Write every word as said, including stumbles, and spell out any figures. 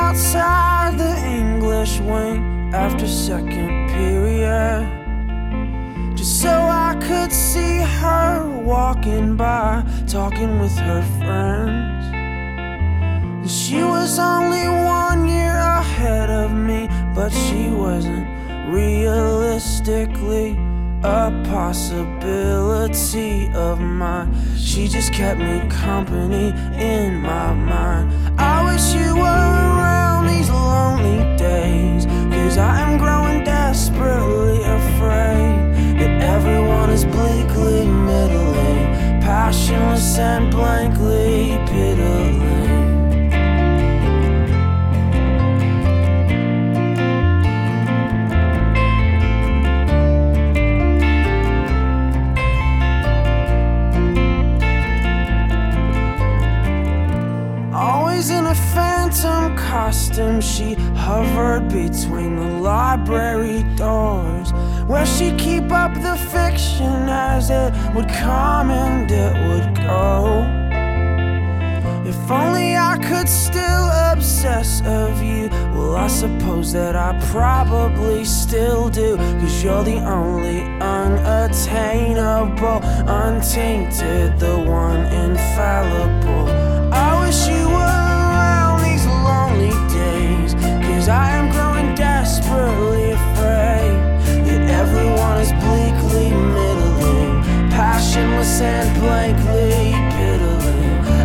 outside the English wing after second period, just so I could see her walking by, talking with her friends. And she was only one year ahead of me, but she wasn't realistically a possibility of mine. She just kept me company in my mind. I wish you were around these lonely days, 'cause I am growing desperately afraid that everyone is bleakly middling, passionless and blankly piddling. Always in a phantom costume, she hovered between the library doors, where she'd keep up the fiction as it would come and it would go. If only I could still obsess of you. Well, I suppose that I probably still do, 'cause you're the only unattainable, untainted, the one infallible. I wish you were around these lonely days, 'cause I am growing desperately afraid that everyone is bleakly middling, passionless and blankly piddling.